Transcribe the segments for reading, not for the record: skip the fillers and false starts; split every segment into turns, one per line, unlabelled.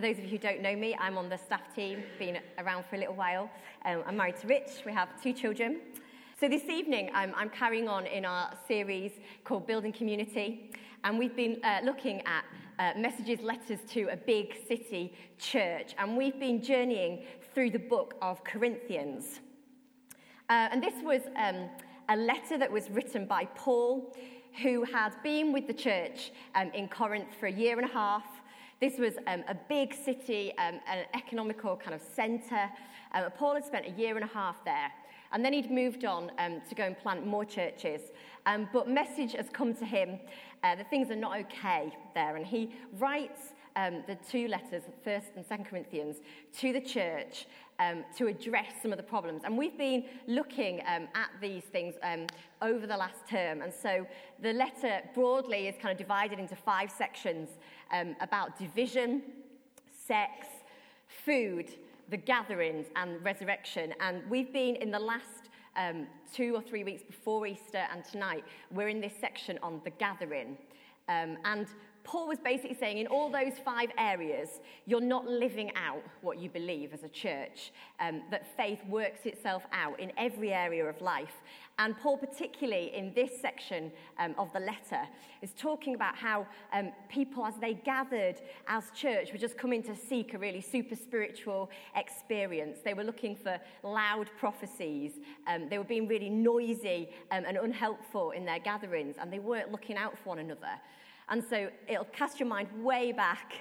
those of you who don't know me, I'm on the staff team, been around for a little while. I'm married to Rich. We have 2 children. So this evening, I'm carrying on in our series called Building Community, and we've been looking at messages, letters to a big city church, and we've been journeying through the book of Corinthians. And this was a letter that was written by Paul, who had been with the church in Corinth for a year and a half. This was a big city, an economical kind of centre. Paul had spent a year and a half there. And then he'd moved on to go and plant more churches. But message has come to him that things are not okay there. And he writes the 2 letters, 1st and 2nd Corinthians, to the church to address some of the problems. And we've been looking at these things over the last term. And so the letter broadly is kind of divided into 5 sections about division, sex, food, the gatherings, and resurrection. And we've been in the last 2 or 3 weeks before Easter, and tonight we're in this section on the gathering. And Paul was basically saying in all those 5 areas, you're not living out what you believe as a church, that faith works itself out in every area of life. And Paul, particularly in this section of the letter, is talking about how people, as they gathered as church, were just coming to seek a really super spiritual experience. They were looking for loud prophecies. They were being really noisy and unhelpful in their gatherings, and they weren't looking out for one another. And so it'll cast your mind way back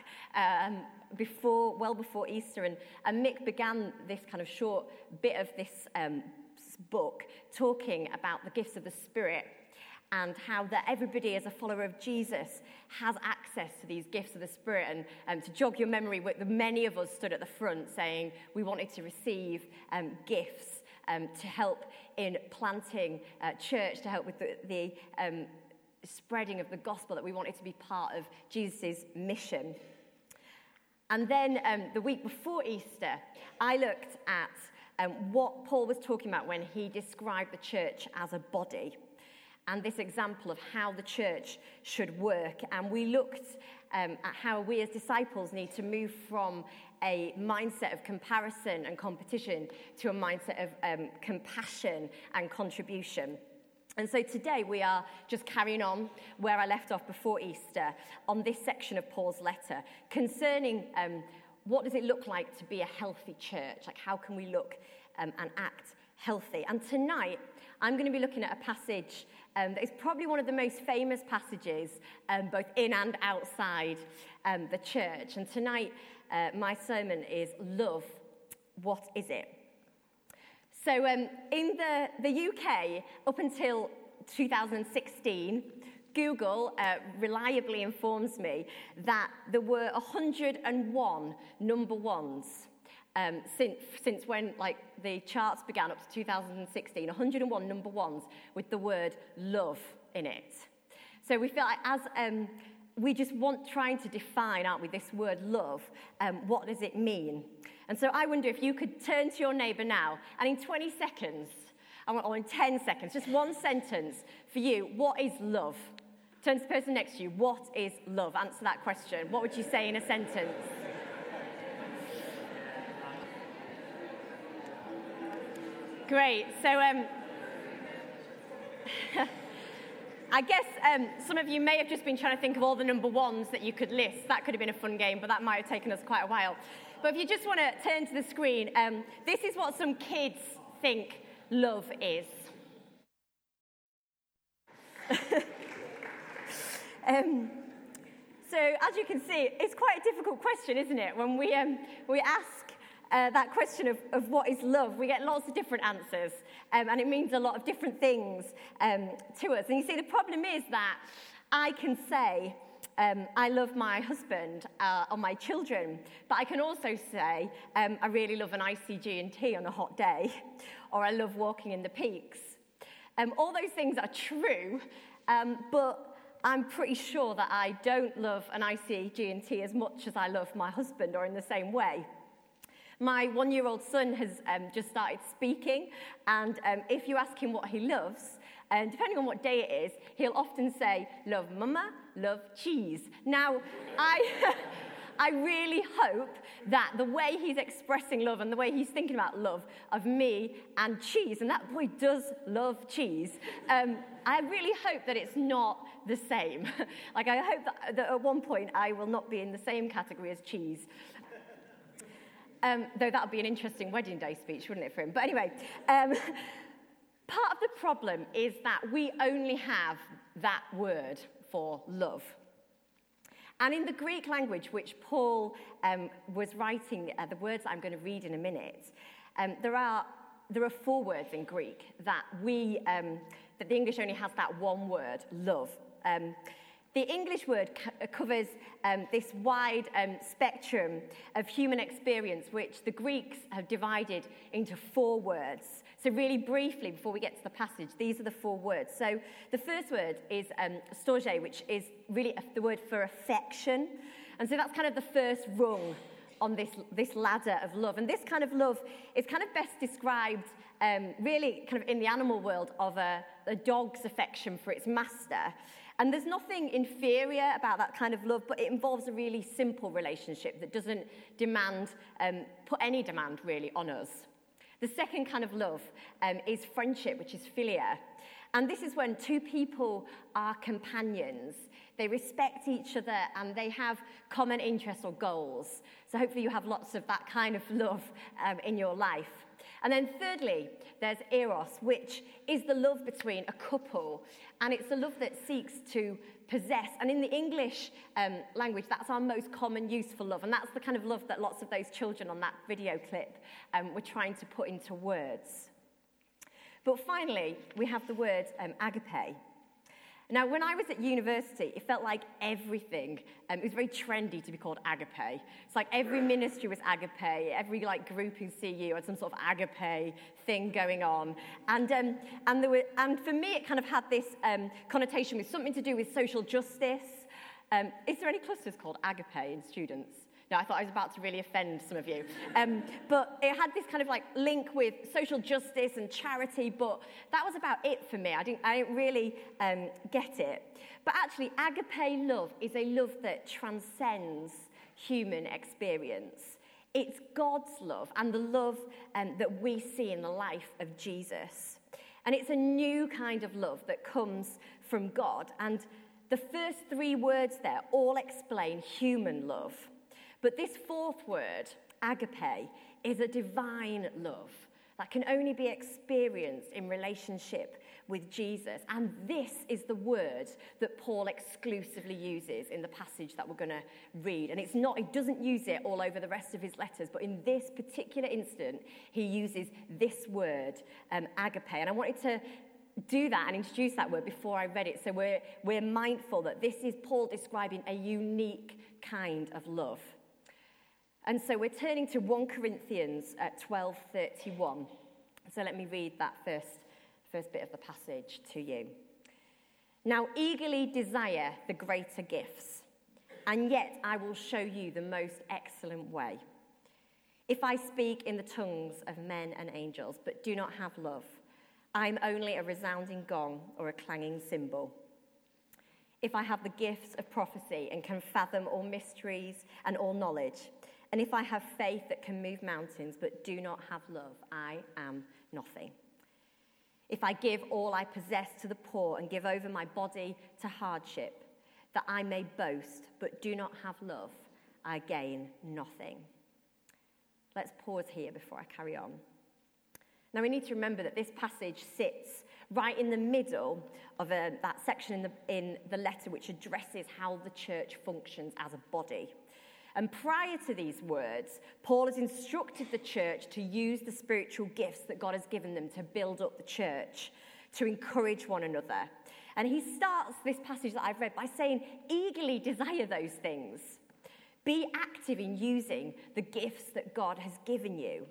well before Easter. And Mick began this kind of short bit of this book talking about the gifts of the Spirit and how that everybody as a follower of Jesus has access to these gifts of the Spirit. And to jog your memory, many of us stood at the front saying we wanted to receive gifts to help in planting church, to help with the spreading of the gospel, that we wanted to be part of Jesus' mission. And then the week before Easter, I looked at what Paul was talking about when he described the church as a body, and this example of how the church should work. And we looked at how we as disciples need to move from a mindset of comparison and competition to a mindset of compassion and contribution. And so today we are just carrying on where I left off before Easter on this section of Paul's letter concerning what does it look like to be a healthy church? Like, how can we look and act healthy? And tonight I'm going to be looking at a passage that is probably one of the most famous passages both in and outside the church. And tonight my sermon is Love, What Is It? So in the UK, up until 2016, Google reliably informs me that there were 101 number ones since when the charts began up to 2016, 101 number ones with the word love in it. So we feel like as we just trying to define, aren't we, this word love, what does it mean? And so I wonder if you could turn to your neighbour now, and in 20 seconds, or in 10 seconds, just one sentence for you, what is love? Turn to the person next to you, what is love? Answer that question. What would you say in a sentence? Great. So I guess some of you may have just been trying to think of all the number ones that you could list. That could have been a fun game, but that might have taken us quite a while. But if you just want to turn to the screen, this is what some kids think love is. So as you can see, it's quite a difficult question, isn't it? When we ask that question of what is love, we get lots of different answers, and it means a lot of different things to us. And you see, the problem is that I can say, I love my husband or my children, but I can also say I really love an iced G&T on a hot day, or I love walking in the peaks. All those things are true, but I'm pretty sure that I don't love an icy G&T as much as I love my husband, or in the same way. My 1-year-old son has just started speaking, and if you ask him what he loves, depending on what day it is, he'll often say, love mama, love cheese. Now, I really hope that the way he's expressing love and the way he's thinking about love of me and cheese, and that boy does love cheese, I really hope that it's not the same. Like, I hope that at one point I will not be in the same category as cheese. Though that would be an interesting wedding day speech, wouldn't it, for him? But anyway, part of the problem is that we only have that word for love. And in the Greek language, which Paul was writing, the words that I'm going to read in a minute, there are 4 words in Greek that that the English only has that one word, love. The English word covers this wide spectrum of human experience, which the Greeks have divided into 4 words. So really briefly, before we get to the passage, these are the 4 words. So the first word is storge, which is really the word for affection. And so that's kind of the first rung on this ladder of love. And this kind of love is kind of best described really kind of in the animal world of a dog's affection for its master. And there's nothing inferior about that kind of love, but it involves a really simple relationship that doesn't put any demand really on us. The second kind of love is friendship, which is philia. And this is when 2 people are companions. They respect each other and they have common interests or goals. So hopefully you have lots of that kind of love in your life. And then thirdly, there's eros, which is the love between a couple. And it's a love that seeks to possess. And in the English language, that's our most common use for love. And that's the kind of love that lots of those children on that video clip were trying to put into words. But finally, we have the word agape. Now, when I was at university, it felt like everything. It was very trendy to be called agape. It's like every ministry was agape. Every group in CU had some sort of agape thing going on. And for me, it kind of had this connotation with something to do with social justice. Is there any clusters called agape in students? No, I thought I was about to really offend some of you. But it had this kind of link with social justice and charity, but that was about it for me. I didn't really get it. But actually, agape love is a love that transcends human experience. It's God's love and the love that we see in the life of Jesus. And it's a new kind of love that comes from God. And the first 3 words there all explain human love. But this 4th word, agape, is a divine love that can only be experienced in relationship with Jesus. And this is the word that Paul exclusively uses in the passage that we're going to read. And it doesn't use it all over the rest of his letters, but in this particular instant, he uses this word, agape. And I wanted to do that and introduce that word before I read it, so we're mindful that this is Paul describing a unique kind of love. And so we're turning to 1 Corinthians 12:31. So let me read that first bit of the passage to you. Now eagerly desire the greater gifts, and yet I will show you the most excellent way. If I speak in the tongues of men and angels, but do not have love, I'm only a resounding gong or a clanging cymbal. If I have the gifts of prophecy and can fathom all mysteries and all knowledge, and if I have faith that can move mountains but do not have love, I am nothing. If I give all I possess to the poor and give over my body to hardship, that I may boast but do not have love, I gain nothing. Let's pause here before I carry on. Now we need to remember that this passage sits right in the middle of that section in the letter which addresses how the church functions as a body. And prior to these words, Paul has instructed the church to use the spiritual gifts that God has given them to build up the church, to encourage one another. And he starts this passage that I've read by saying, eagerly desire those things. Be active in using the gifts that God has given you.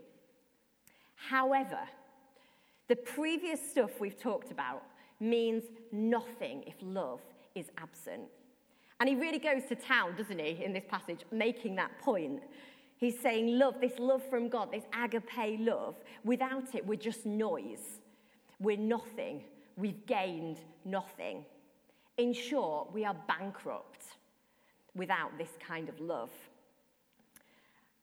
However, the previous stuff we've talked about means nothing if love is absent. And he really goes to town, doesn't he, in this passage, making that point. He's saying love, this love from God, this agape love, without it, we're just noise. We're nothing. We've gained nothing. In short, we are bankrupt without this kind of love.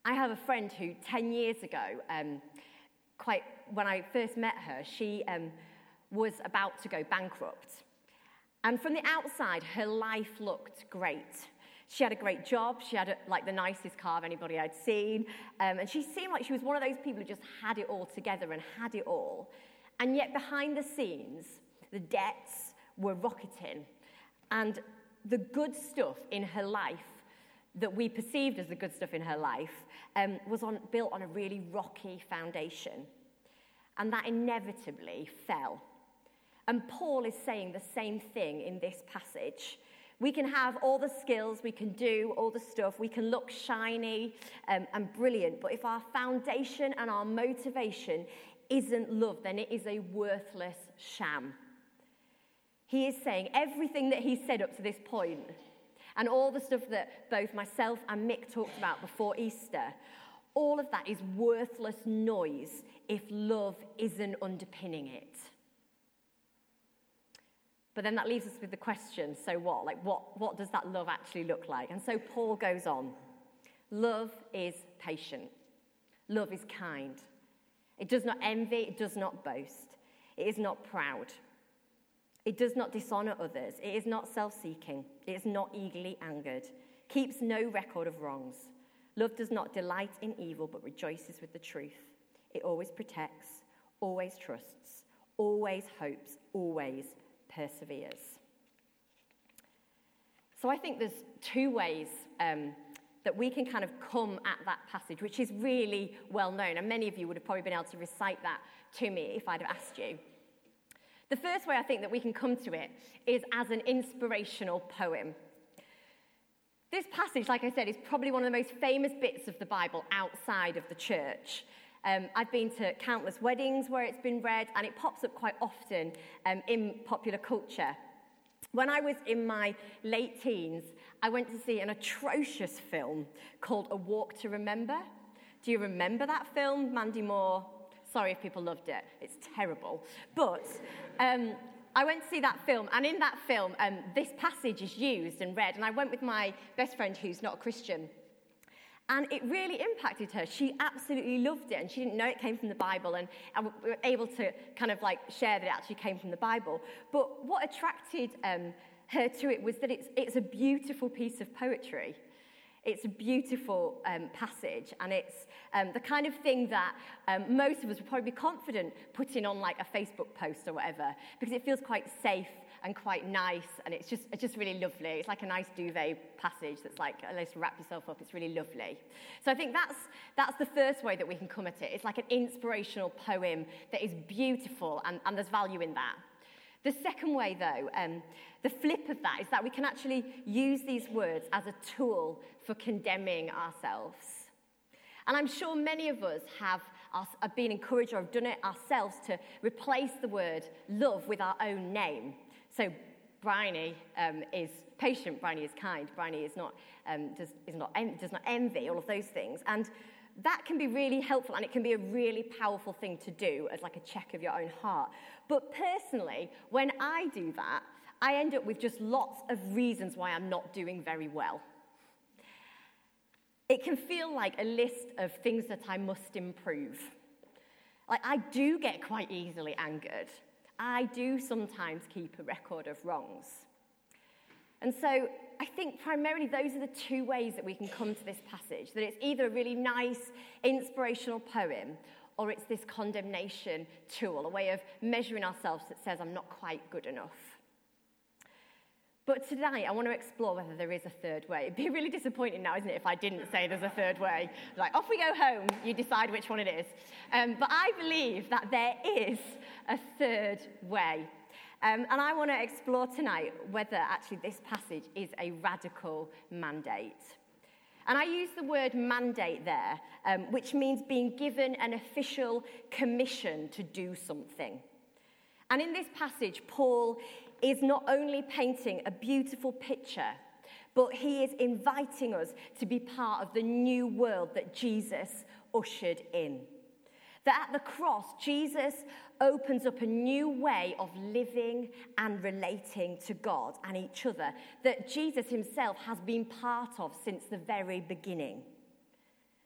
I have a friend who 10 years ago, when I first met her, she was about to go bankrupt. And from the outside, her life looked great. She had a great job. She had the nicest car of anybody I'd seen. And she seemed like she was one of those people who just had it all together and had it all. And yet behind the scenes, the debts were rocketing. And the good stuff in her life that we perceived as the good stuff in her life was built on a really rocky foundation. And that inevitably fell. And Paul is saying the same thing in this passage. We can have all the skills, we can do all the stuff, we can look shiny and brilliant, but if our foundation and our motivation isn't love, then it is a worthless sham. He is saying everything that he said up to this point, and all the stuff that both myself and Mick talked about before Easter, all of that is worthless noise if love isn't underpinning it. But then that leaves us with the question, so what? What does that love actually look like? And so Paul goes on. Love is patient. Love is kind. It does not envy. It does not boast. It is not proud. It does not dishonor others. It is not self-seeking. It is not eagerly angered. Keeps no record of wrongs. Love does not delight in evil, but rejoices with the truth. It always protects, always trusts, always hopes, always perseveres. So I think there's two ways that we can kind of come at that passage, which is really well known, and many of you would have probably been able to recite that to me if I'd have asked you. The first way I think that we can come to it is as an inspirational poem. This passage, like I said, is probably one of the most famous bits of the Bible outside of the church. I've been to countless weddings where it's been read, and it pops up quite often in popular culture. When I was in my late teens, I went to see an atrocious film called A Walk to Remember. Do you remember that film? Mandy Moore. Sorry if people loved it. It's terrible. But I went to see that film, and in that film, this passage is used and read, and I went with my best friend who's not a Christian. And it really impacted her. She absolutely loved it, and she didn't know it came from the Bible, and we were able to kind of share that it actually came from the Bible. But what attracted her to it was that it's a beautiful piece of poetry. It's a beautiful passage, and it's the kind of thing that most of us would probably be confident putting on a Facebook post or whatever, because it feels quite safe and quite nice, and it's just really lovely. It's like a nice duvet passage that's let's wrap yourself up. It's really lovely. So I think that's the first way that we can come at it. It's like an inspirational poem that is beautiful, and there's value in that. The second way, though, the flip of that is that we can actually use these words as a tool for condemning ourselves. And I'm sure many of us have been encouraged or have done it ourselves to replace the word love with our own name. So Bryony is patient, Bryony is kind, Bryony is not, does not envy, all of those things. And that can be really helpful, and it can be a really powerful thing to do as a check of your own heart. But personally, when I do that, I end up with just lots of reasons why I'm not doing very well. It can feel like a list of things that I must improve. I do get quite easily angered. I do sometimes keep a record of wrongs. And so I think primarily those are the two ways that we can come to this passage, that it's either a really nice, inspirational poem, or it's this condemnation tool, a way of measuring ourselves that says, I'm not quite good enough. But tonight, I want to explore whether there is a third way. It'd be really disappointing now, isn't it, if I didn't say there's a third way. Off we go home, you decide which one it is. But I believe that there is a third way. And I want to explore tonight whether actually this passage is a radical mandate. And I use the word mandate there, which means being given an official commission to do something. And in this passage, Paul is not only painting a beautiful picture, but he is inviting us to be part of the new world that Jesus ushered in. That at the cross, Jesus opens up a new way of living and relating to God and each other that Jesus himself has been part of since the very beginning.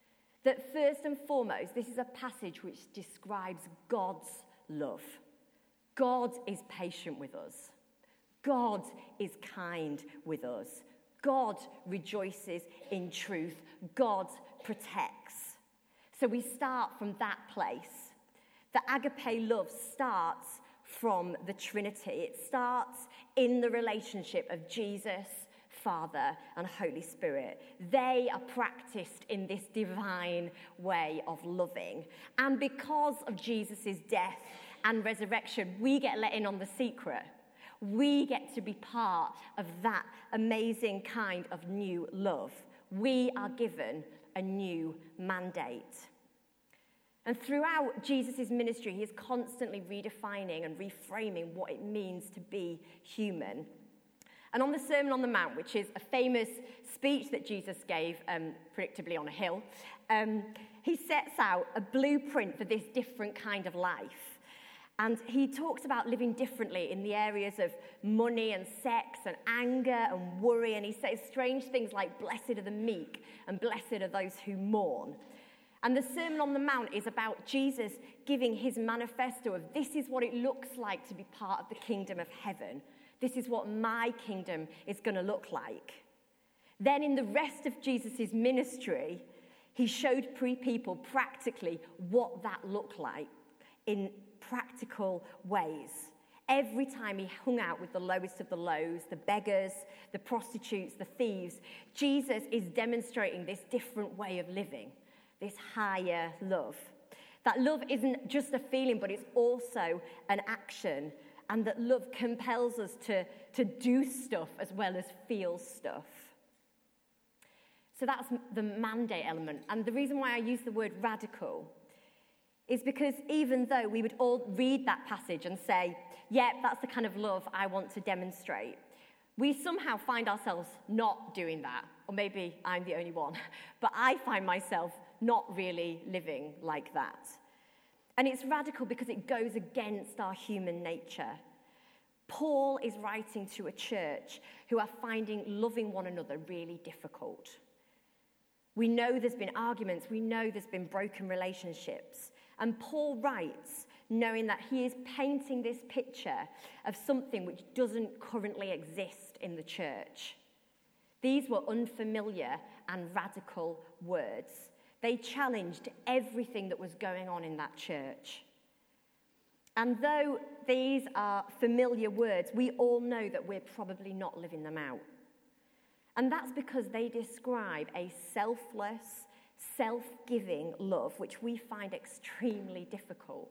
That first and foremost, this is a passage which describes God's love. God is patient with us. God is kind with us. God rejoices in truth. God protects. So we start from that place. The agape love starts from the Trinity. It starts in the relationship of Jesus, Father, and Holy Spirit. They are practiced in this divine way of loving. And because of Jesus' death and resurrection, we get let in on the secret. We get to be part of that amazing kind of new love. We are given a new mandate. And throughout Jesus' ministry, he is constantly redefining and reframing what it means to be human. And on the Sermon on the Mount, which is a famous speech that Jesus gave, predictably on a hill, he sets out a blueprint for this different kind of life. And he talks about living differently in the areas of money and sex and anger and worry. And he says strange things like, blessed are the meek and blessed are those who mourn. And the Sermon on the Mount is about Jesus giving his manifesto of this is what it looks like to be part of the kingdom of heaven. This is what my kingdom is going to look like. Then in the rest of Jesus' ministry, he showed people practically what that looked like in practical ways. Every time he hung out with the lowest of the lows, the beggars, the prostitutes, the thieves, Jesus is demonstrating this different way of living. This higher love. That love isn't just a feeling, but it's also an action. And that love compels us to do stuff as well as feel stuff. So that's the mandate element. And the reason why I use the word radical is because even though we would all read that passage and say, yeah, that's the kind of love I want to demonstrate, we somehow find ourselves not doing that. Or maybe I'm the only one. But I find myself not really living like that. And it's radical because it goes against our human nature. Paul is writing to a church who are finding loving one another really difficult. We know there's been arguments. We know there's been broken relationships. And Paul writes knowing that he is painting this picture of something which doesn't currently exist in the church. These were unfamiliar and radical words. They challenged everything that was going on in that church. And though these are familiar words, we all know that we're probably not living them out. And that's because they describe a selfless, self-giving love, which we find extremely difficult.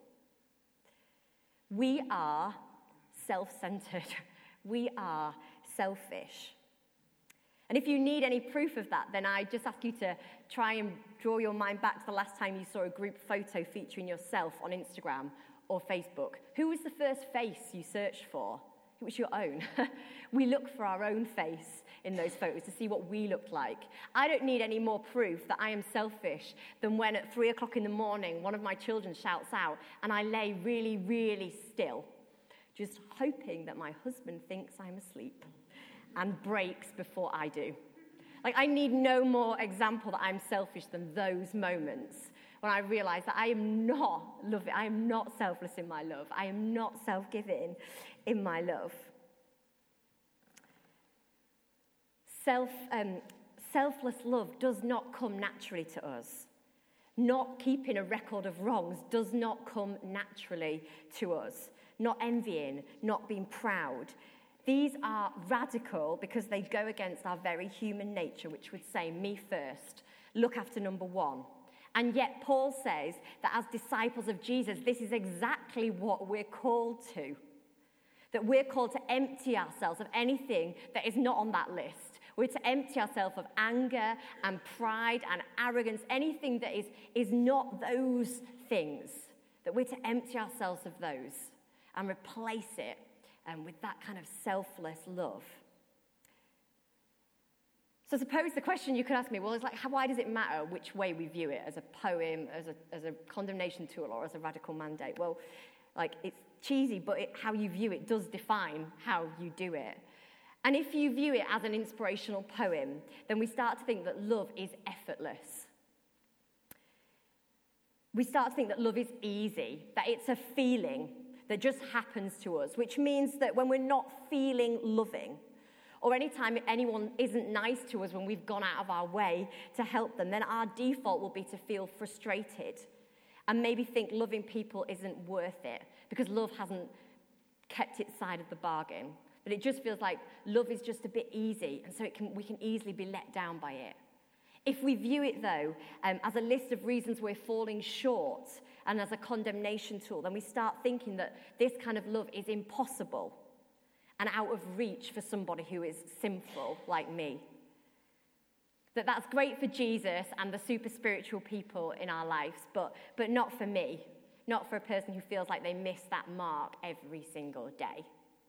We are self-centered. We are selfish. And if you need any proof of that, then I just ask you to try and draw your mind back to the last time you saw a group photo featuring yourself on Instagram or Facebook. Who was the first face you searched for? It was your own. We look for our own face in those photos to see what we looked like. I don't need any more proof that I am selfish than when at 3 o'clock in the morning, one of my children shouts out and I lay really, really still, just hoping that my husband thinks I'm asleep and breaks before I do. Like, I need no more example that I'm selfish than those moments when I realize that I am not loving, I am not selfless in my love. I am not self-giving in my love. Selfless love does not come naturally to us. Not keeping a record of wrongs does not come naturally to us. Not envying, not being proud. These are radical because they go against our very human nature, which would say, me first, look after number one. And yet Paul says that as disciples of Jesus, this is exactly what we're called to. That we're called to empty ourselves of anything that is not on that list. We're to empty ourselves of anger and pride and arrogance, anything that is not those things. That we're to empty ourselves of those and replace it with that kind of selfless love. So suppose the question you could ask me, well, is like, why does it matter which way we view it, as a poem, as a condemnation tool, or as a radical mandate? Well, like, it's cheesy, but how you view it does define how you do it. And if you view it as an inspirational poem, then we start to think that love is effortless. we start to think that love is easy, that it's a feeling that just happens to us, which means that when we're not feeling loving, or anytime anyone isn't nice to us when we've gone out of our way to help them, then our default will be to feel frustrated and maybe think loving people isn't worth it because love hasn't kept its side of the bargain. That it just feels like love is just a bit easy, and so we can easily be let down by it. If we view it, though, as a list of reasons we're falling short and as a condemnation tool, then we start thinking that this kind of love is impossible and out of reach for somebody who is sinful like me. That's great for Jesus and the super spiritual people in our lives, but not for me, not for a person who feels like they miss that mark every single day.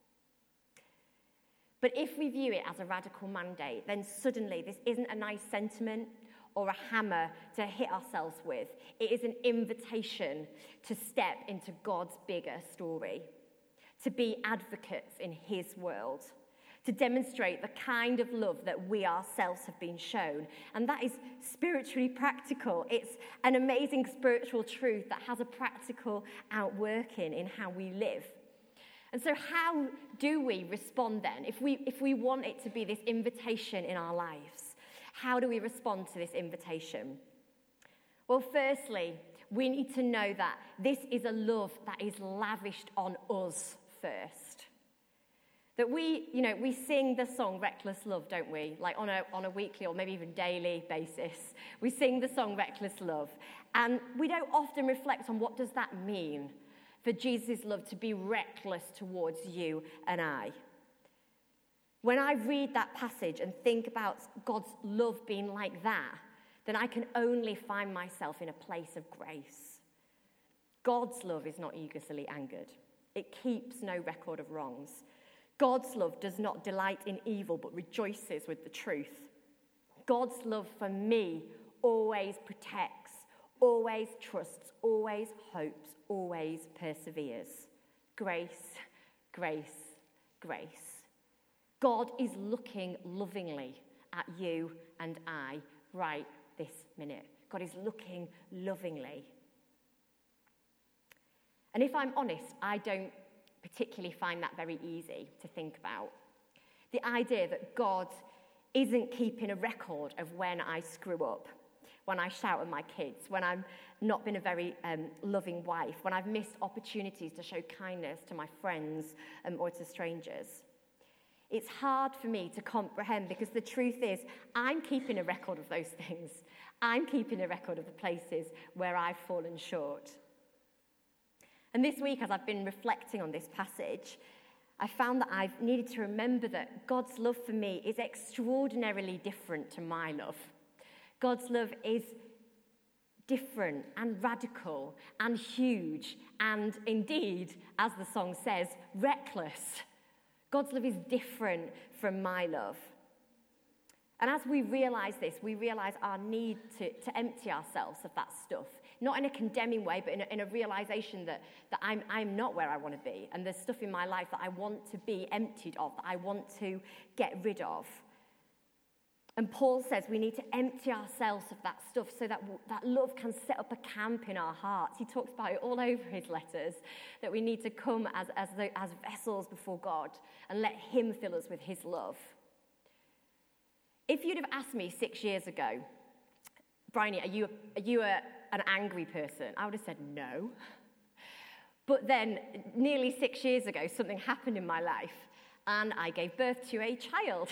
But if we view it as a radical mandate, then suddenly this isn't a nice sentiment or a hammer to hit ourselves with. It is an invitation to step into God's bigger story, to be advocates in his world, to demonstrate the kind of love that we ourselves have been shown. And that is spiritually practical. It's an amazing spiritual truth that has a practical outworking in how we live. And so how do we respond then? If we want it to be this invitation in our lives, how do we respond to this invitation? Well, firstly, we need to know that this is a love that is lavished on us first. That we sing the song Reckless Love, don't we? Like on a weekly or maybe even daily basis. We sing the song Reckless Love. And we don't often reflect on what does that mean for Jesus' love to be reckless towards you and I. When I read that passage and think about God's love being like that, then I can only find myself in a place of grace. God's love is not eagerly angered. It keeps no record of wrongs. God's love does not delight in evil, but rejoices with the truth. God's love for me always protects, always trusts, always hopes, always perseveres. Grace, grace, grace. God is looking lovingly at you and I right this minute. God is looking lovingly. And if I'm honest, I don't particularly find that very easy to think about. The idea that God isn't keeping a record of when I screw up, when I shout at my kids, when I've not been a very loving wife, when I've missed opportunities to show kindness to my friends or to strangers. It's hard for me to comprehend because the truth is I'm keeping a record of those things. I'm keeping a record of the places where I've fallen short. And this week, as I've been reflecting on this passage, I found that I've needed to remember that God's love for me is extraordinarily different to my love. God's love is different and radical and huge and indeed, as the song says, reckless. God's love is different from my love. And as we realise this, we realise our need to empty ourselves of that stuff. Not in a condemning way, but in a realisation that I'm not where I want to be. And there's stuff in my life that I want to be emptied of, that I want to get rid of. And Paul says we need to empty ourselves of that stuff so that love can set up a camp in our hearts. He talks about it all over his letters, that we need to come as vessels before God and let him fill us with his love. If you'd have asked me 6 years ago, Bryony, are you an angry person? I would have said no. But then, nearly 6 years ago, something happened in my life, and I gave birth to a child.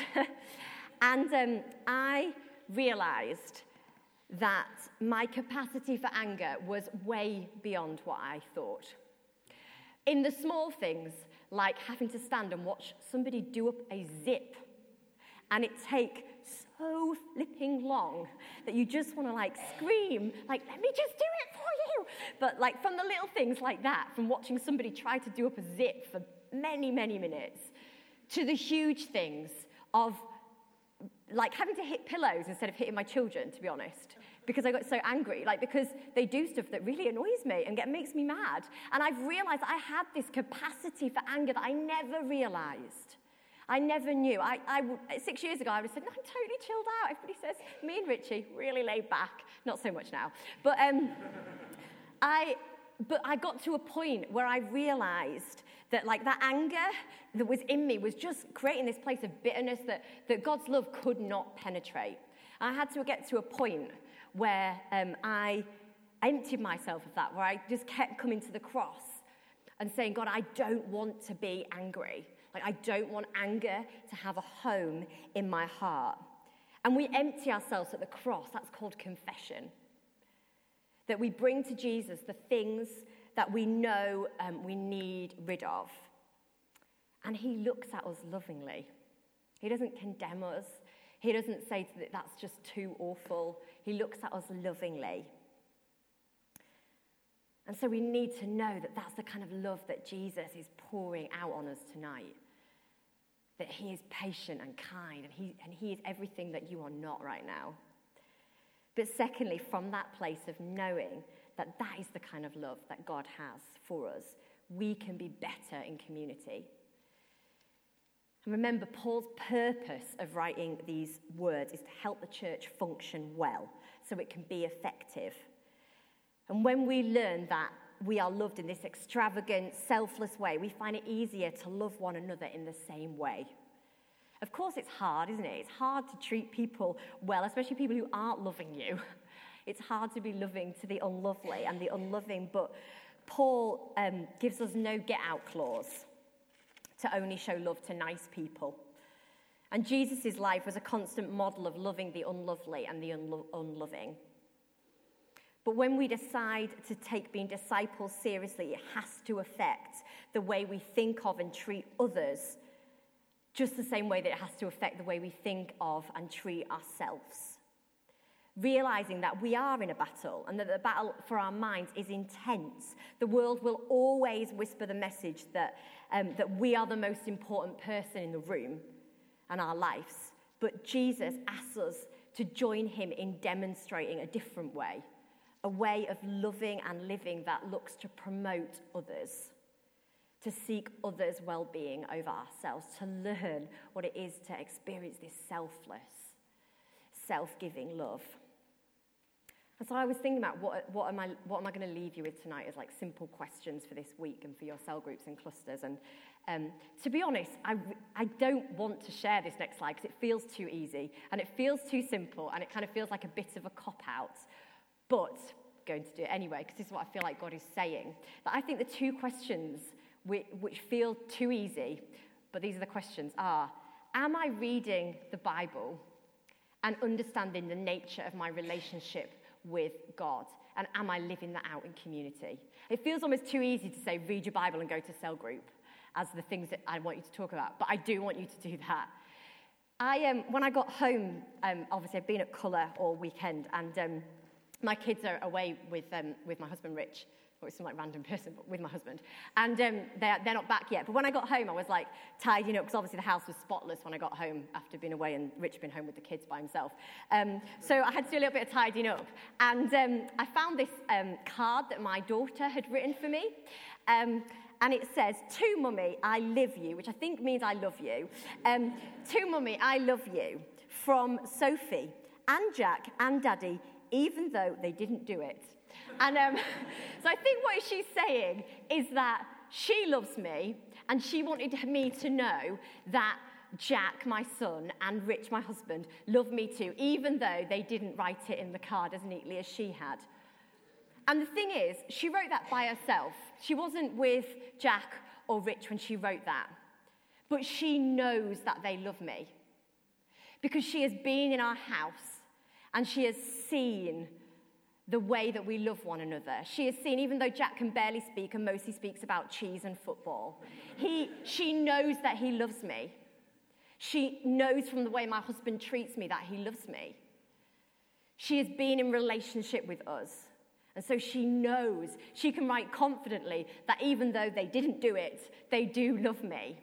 And I realised that my capacity for anger was way beyond what I thought. In the small things, like having to stand and watch somebody do up a zip, and it take so flipping long that you just want to scream, let me just do it for you. But from the little things like that, from watching somebody try to do up a zip for many, many minutes, to the huge things of having to hit pillows instead of hitting my children, to be honest, because I got so angry, because they do stuff that really annoys me and makes me mad. And I've realised I had this capacity for anger that I never realised. I never knew. 6 years ago, I would have said, no, I'm totally chilled out. Everybody says, me and Richie, really laid back. Not so much now. But But I got to a point where I realized that like that anger that was in me was just creating this place of bitterness that God's love could not penetrate. I had to get to a point where I emptied myself of that, where I just kept coming to the cross and saying, God, I don't want to be angry. Like, I don't want anger to have a home in my heart. And we empty ourselves at the cross. That's called confession. That we bring to Jesus the things that we know we need rid of. And he looks at us lovingly. He doesn't condemn us. He doesn't say that that's just too awful. He looks at us lovingly. And so we need to know that that's the kind of love that Jesus is pouring out on us tonight. That he is patient and kind, and he is everything that you are not right now. But secondly, from that place of knowing that that is the kind of love that God has for us, we can be better in community. And remember, Paul's purpose of writing these words is to help the church function well, so it can be effective. And when we learn that we are loved in this extravagant, selfless way, we find it easier to love one another in the same way. Of course, it's hard, isn't it? It's hard to treat people well, especially people who aren't loving you. It's hard to be loving to the unlovely and the unloving, but Paul gives us no get-out clause to only show love to nice people. And Jesus' life was a constant model of loving the unlovely and the unloving. But when we decide to take being disciples seriously, it has to affect the way we think of and treat others, just the same way that it has to affect the way we think of and treat ourselves. Realizing that we are in a battle and that the battle for our minds is intense. The world will always whisper the message that we are the most important person in the room and our lives. But Jesus asks us to join him in demonstrating a different way, a way of loving and living that looks to promote others, to seek others' well-being over ourselves, to learn what it is to experience this selfless, self-giving love. And so I was thinking about what am I going to leave you with tonight as like simple questions for this week and for your cell groups and clusters. And to be honest, I don't want to share this next slide because it feels too easy and it feels too simple and it kind of feels like a bit of a cop-out. But I'm going to do it anyway because this is what I feel like God is saying. That I think the two questions which feel too easy, but these are the questions, are, am I reading the Bible and understanding the nature of my relationship with God? And am I living that out in community? It feels almost too easy to say, read your Bible and go to cell group as the things that I want you to talk about, but I do want you to do that. When I got home, obviously I've been at Colour all weekend, and my kids are away with my husband, Rich, or it's some like random person, but with my husband. And they're not back yet. But when I got home, I was like tidying up, because obviously the house was spotless when I got home after being away and Rich been home with the kids by himself. So I had to do a little bit of tidying up. And I found this card that my daughter had written for me. And it says, "To Mummy, I live you," which I think means I love you. "To Mummy, I love you," from Sophie and Jack and Daddy, even though they didn't do it. And so I think what she's saying is that she loves me and she wanted me to know that Jack, my son, and Rich, my husband, love me too, even though they didn't write it in the card as neatly as she had. And the thing is, she wrote that by herself. She wasn't with Jack or Rich when she wrote that. But she knows that they love me because she has been in our house and she has seen the way that we love one another. She has seen, even though Jack can barely speak and mostly speaks about cheese and football, she knows that he loves me. She knows from the way my husband treats me that he loves me. She has been in relationship with us. And so she knows, she can write confidently that even though they didn't do it, they do love me.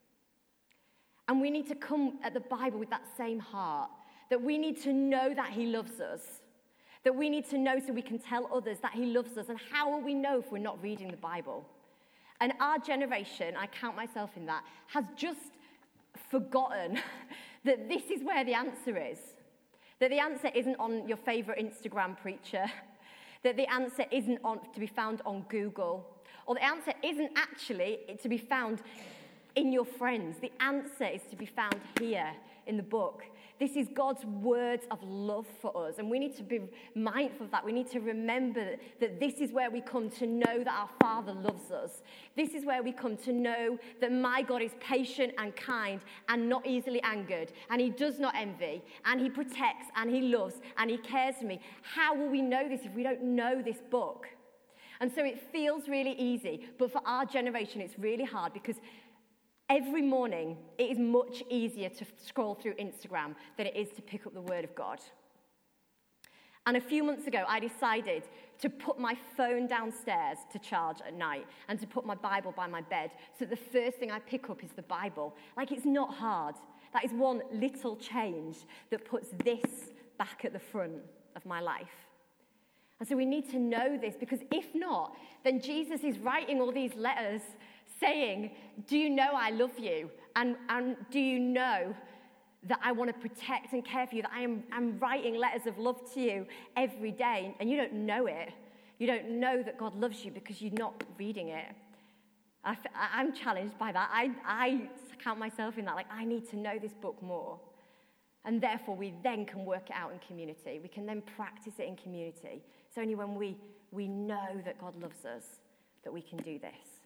And we need to come at the Bible with that same heart, that we need to know that he loves us. That we need to know so we can tell others that he loves us. And how will we know if we're not reading the Bible? And our generation, I count myself in that, has just forgotten that this is where the answer is. That the answer isn't on your favourite Instagram preacher. That the answer isn't to be found on Google, or the answer isn't actually to be found in your friends. The answer is to be found here in the book. This is God's words of love for us, and we need to be mindful of that. We need to remember that this is where we come to know that our Father loves us. This is where we come to know that my God is patient and kind and not easily angered, and he does not envy, and he protects, and he loves, and he cares for me. How will we know this if we don't know this book? And so it feels really easy, but for our generation it's really hard, because every morning, it is much easier to scroll through Instagram than it is to pick up the Word of God. And a few months ago, I decided to put my phone downstairs to charge at night and to put my Bible by my bed, so that the first thing I pick up is the Bible. Like, it's not hard. That is one little change that puts this back at the front of my life. And so we need to know this, because if not, then Jesus is writing all these letters saying, do you know I love you? And do you know that I want to protect and care for you? That I'm writing letters of love to you every day, and you don't know it. You don't know that God loves you because you're not reading it. I'm challenged by that. I count myself in that. Like, I need to know this book more. And therefore, we then can work it out in community. We can then practice it in community. It's only when we know that God loves us that we can do this.